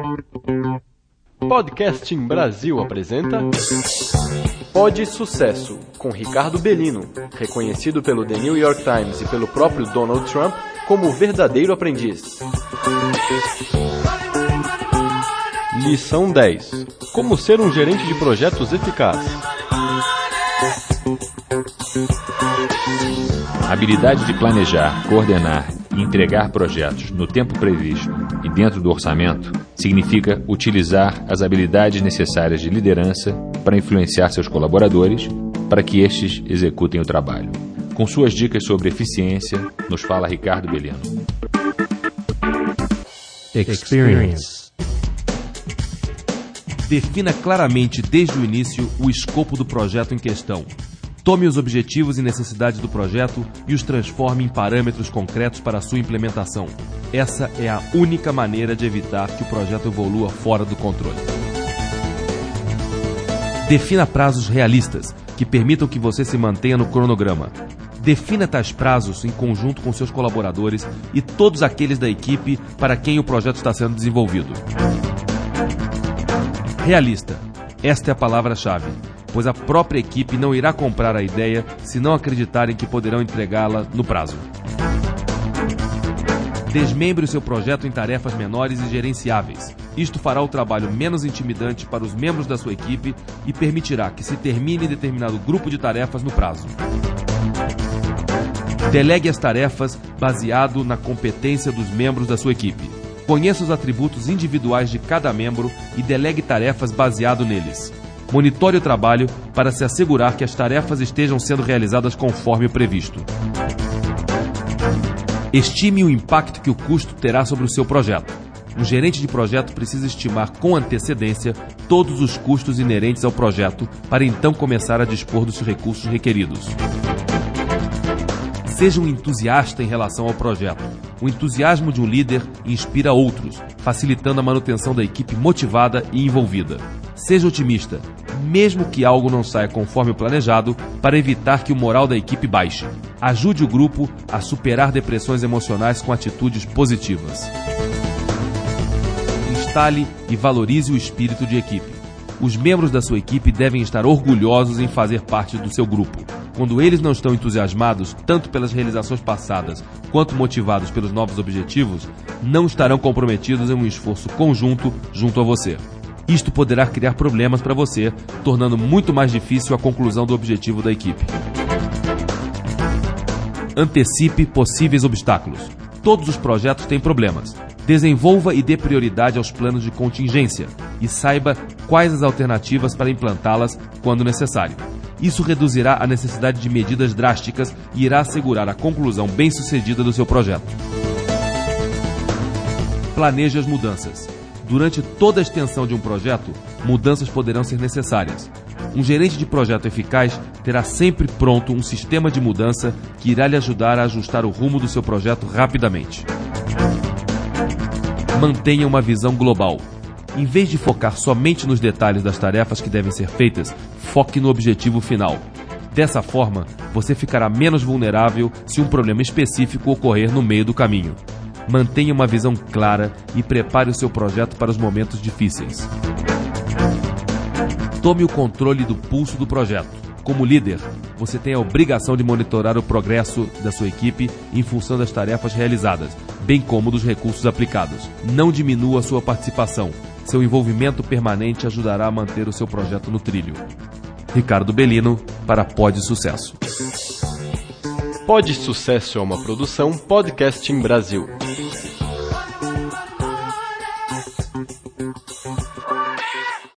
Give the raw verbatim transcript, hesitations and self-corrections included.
Podcasting Brasil apresenta Pod Sucesso, com Ricardo Bellino, reconhecido pelo The New York Times e pelo próprio Donald Trump como o verdadeiro aprendiz. Lição dez. Como ser um gerente de projetos eficaz. A habilidade de planejar, coordenar e entregar projetos no tempo previsto e dentro do orçamento significa utilizar as habilidades necessárias de liderança para influenciar seus colaboradores para que estes executem o trabalho. Com suas dicas sobre eficiência, nos fala Ricardo Bellino. Experience. Defina claramente desde o início o escopo do projeto em questão. Tome os objetivos e necessidades do projeto e os transforme em parâmetros concretos para a sua implementação. Essa é a única maneira de evitar que o projeto evolua fora do controle. Defina prazos realistas, que permitam que você se mantenha no cronograma. Defina tais prazos em conjunto com seus colaboradores e todos aqueles da equipe para quem o projeto está sendo desenvolvido. Realista. Esta é a palavra-chave, pois a própria equipe não irá comprar a ideia se não acreditarem que poderão entregá-la no prazo. Desmembre o seu projeto em tarefas menores e gerenciáveis. Isto fará o trabalho menos intimidante para os membros da sua equipe e permitirá que se termine determinado grupo de tarefas no prazo. Delegue as tarefas baseado na competência dos membros da sua equipe. Conheça os atributos individuais de cada membro e delegue tarefas baseado neles. Monitore o trabalho para se assegurar que as tarefas estejam sendo realizadas conforme o previsto. Estime o impacto que o custo terá sobre o seu projeto. Um gerente de projeto precisa estimar com antecedência todos os custos inerentes ao projeto para então começar a dispor dos recursos requeridos. Seja um entusiasta em relação ao projeto. O entusiasmo de um líder inspira outros, facilitando a manutenção da equipe motivada e envolvida. Seja otimista, mesmo que algo não saia conforme o planejado, para evitar que o moral da equipe baixe. Ajude o grupo a superar depressões emocionais com atitudes positivas. Instale e valorize o espírito de equipe. Os membros da sua equipe devem estar orgulhosos em fazer parte do seu grupo. Quando eles não estão entusiasmados, tanto pelas realizações passadas quanto motivados pelos novos objetivos, não estarão comprometidos em um esforço conjunto junto a você. Isto poderá criar problemas para você, tornando muito mais difícil a conclusão do objetivo da equipe. Antecipe possíveis obstáculos. Todos os projetos têm problemas. Desenvolva e dê prioridade aos planos de contingência e saiba quais as alternativas para implantá-las quando necessário. Isso reduzirá a necessidade de medidas drásticas e irá assegurar a conclusão bem-sucedida do seu projeto. Planeje as mudanças. Durante toda a extensão de um projeto, mudanças poderão ser necessárias. Um gerente de projeto eficaz terá sempre pronto um sistema de mudança que irá lhe ajudar a ajustar o rumo do seu projeto rapidamente. Mantenha uma visão global. Em vez de focar somente nos detalhes das tarefas que devem ser feitas, foque no objetivo final. Dessa forma, você ficará menos vulnerável se um problema específico ocorrer no meio do caminho. Mantenha uma visão clara e prepare o seu projeto para os momentos difíceis. Tome o controle do pulso do projeto. Como líder, você tem a obrigação de monitorar o progresso da sua equipe em função das tarefas realizadas, bem como dos recursos aplicados. Não diminua a sua participação. Seu envolvimento permanente ajudará a manter o seu projeto no trilho. Ricardo Bellino, para Pod Sucesso. Pod Sucesso é uma produção Podcasting Brasil.